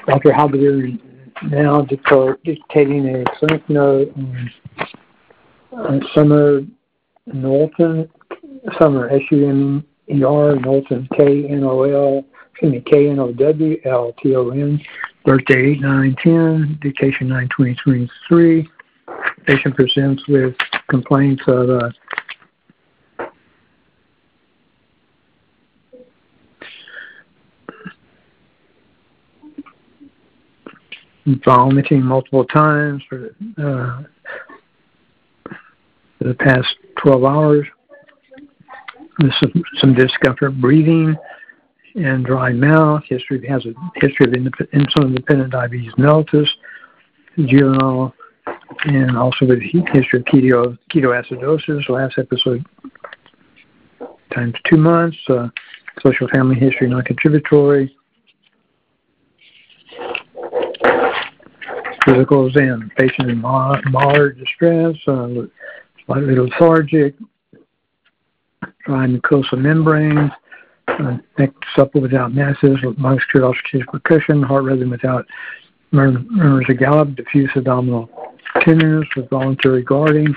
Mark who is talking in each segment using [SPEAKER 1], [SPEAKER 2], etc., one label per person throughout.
[SPEAKER 1] Dr. Halberdier now dictating a clinic note on Summer Knowlton, Summer, S-U-M-E-R, Knowlton, K-N-O-W-L-T-O-N, birthday 8/9/10, dictation 9/20/23. Patient presents with complaints of vomiting multiple times for the past 12 hours. There's some discomfort breathing and dry mouth. Has a history of insulin-dependent diabetes mellitus, juvenile, and also with history of ketoacidosis. Last episode times 2 months. Social family history non-contributory. Physical exam. Patient in moderate distress, slightly lethargic, dry mucosal membranes, neck supple without masses, muscular ulcerative percussion, heart rhythm without murmurs of gallop, diffuse abdominal tenderness with voluntary guarding,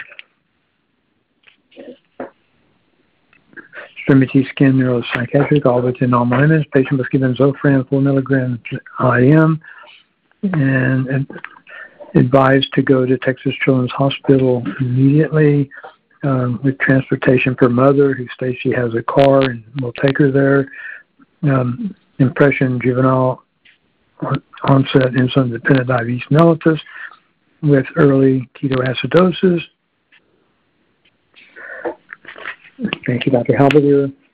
[SPEAKER 1] extremity skin neuropsychiatric, all within normal limits. Patient was given Zofran 4 milligrams IM and advised to go to Texas Children's Hospital immediately with transportation for mother who states she has a car and will take her there. Impression, juvenile onset insulin-dependent diabetes mellitus with early ketoacidosis. Thank you, Dr. Halberdier.